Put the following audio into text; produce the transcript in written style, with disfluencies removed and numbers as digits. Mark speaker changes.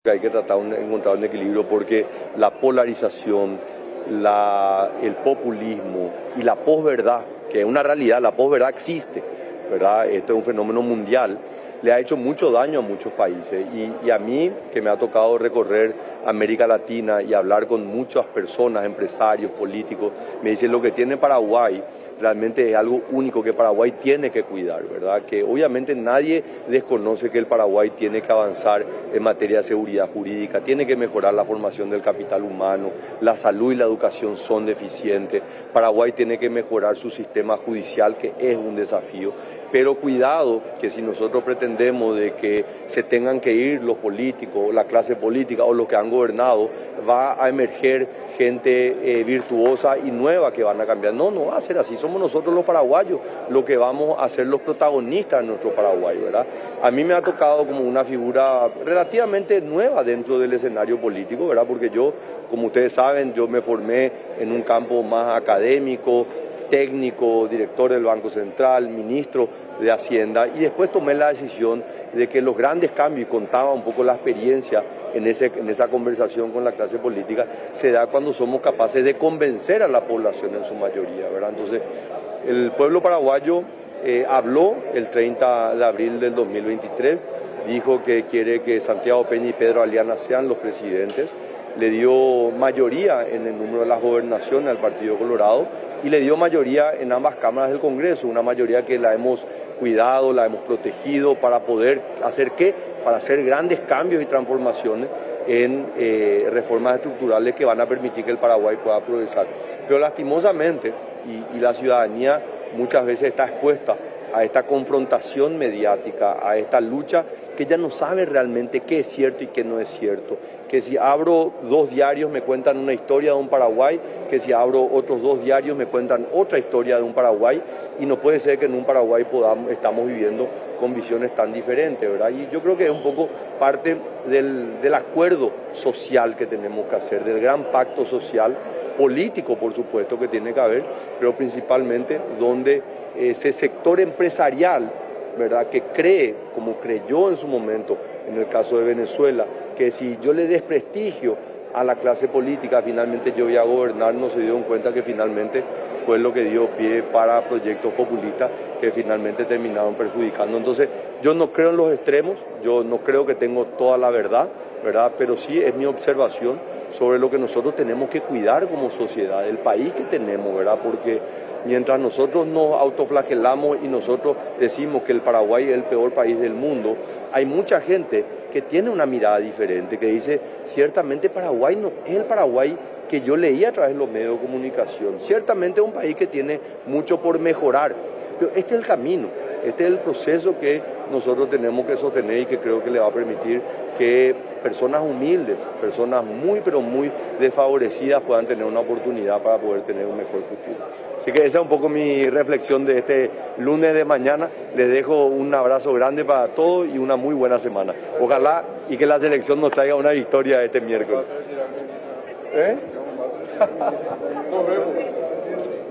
Speaker 1: Hay que tratar de encontrar un equilibrio porque la polarización, el populismo y la posverdad, que es una realidad, la posverdad existe, ¿verdad? Esto es un fenómeno mundial, le ha hecho mucho daño a muchos países y a mí, que me ha tocado recorrer América Latina y hablar con muchas personas, empresarios, políticos, me dicen lo que tiene Paraguay realmente es algo único que Paraguay tiene que cuidar, ¿verdad? Que obviamente nadie desconoce que el Paraguay tiene que avanzar en materia de seguridad jurídica, tiene que mejorar la formación del capital humano, la salud y la educación son deficientes, Paraguay tiene que mejorar su sistema judicial, que es un desafío, pero cuidado que si nosotros pretendemos de que se tengan que ir los políticos, la clase política o los que han gobernado, va a emerger gente virtuosa y nueva que van a cambiar. No, no va a ser así, somos nosotros los paraguayos los que vamos a ser los protagonistas de nuestro Paraguay, ¿verdad? A mí me ha tocado como una figura relativamente nueva dentro del escenario político, ¿verdad? Porque yo, como ustedes saben, yo me formé en un campo más académico, técnico, director del Banco Central, ministro de Hacienda, y después tomé la decisión de que los grandes cambios, y contaba un poco la experiencia en esa conversación con la clase política, se da cuando somos capaces de convencer a la población en su mayoría, ¿verdad? Entonces, el pueblo paraguayo habló el 30 de abril del 2023, dijo que quiere que Santiago Peña y Pedro Aliana sean los presidentes, le dio mayoría en el número de las gobernaciones al Partido Colorado y le dio mayoría en ambas cámaras del Congreso, una mayoría que la hemos cuidado, la hemos protegido para poder hacer ¿qué? Para hacer grandes cambios y transformaciones en reformas estructurales que van a permitir que el Paraguay pueda progresar. Pero lastimosamente, y la ciudadanía muchas veces está expuesta a esta confrontación mediática, a esta lucha que ya no sabe realmente qué es cierto y qué no es cierto. Que si abro 2 diarios me cuentan una historia de un Paraguay, que si abro otros 2 diarios me cuentan otra historia de un Paraguay, y no puede ser que en un Paraguay estamos viviendo con visiones tan diferentes, ¿verdad? Y yo creo que es un poco parte del acuerdo social que tenemos que hacer, del gran pacto social, político por supuesto que tiene que haber, pero principalmente donde ese sector empresarial, ¿verdad?, que cree, como creyó en su momento en el caso de Venezuela, que si yo le desprestigio a la clase política, finalmente yo voy a gobernar, no se dieron cuenta que finalmente fue lo que dio pie para proyectos populistas que finalmente terminaron perjudicando. Entonces, yo no creo en los extremos, yo no creo que tengo toda la verdad, ¿verdad?, pero sí es mi observación sobre lo que nosotros tenemos que cuidar como sociedad, el país que tenemos, ¿verdad?, porque mientras nosotros nos autoflagelamos y nosotros decimos que el Paraguay es el peor país del mundo, hay mucha gente que tiene una mirada diferente, que dice, ciertamente Paraguay no es el Paraguay que yo leí a través de los medios de comunicación, ciertamente es un país que tiene mucho por mejorar, pero este es el camino, este es el proceso que nosotros tenemos que sostener y que creo que le va a permitir que personas humildes, personas muy pero muy desfavorecidas puedan tener una oportunidad para poder tener un mejor futuro. Así que esa es un poco mi reflexión de este lunes de mañana. Les dejo un abrazo grande para todos y una muy buena semana. Ojalá y que la selección nos traiga una victoria este miércoles. ¿Eh? Nos vemos.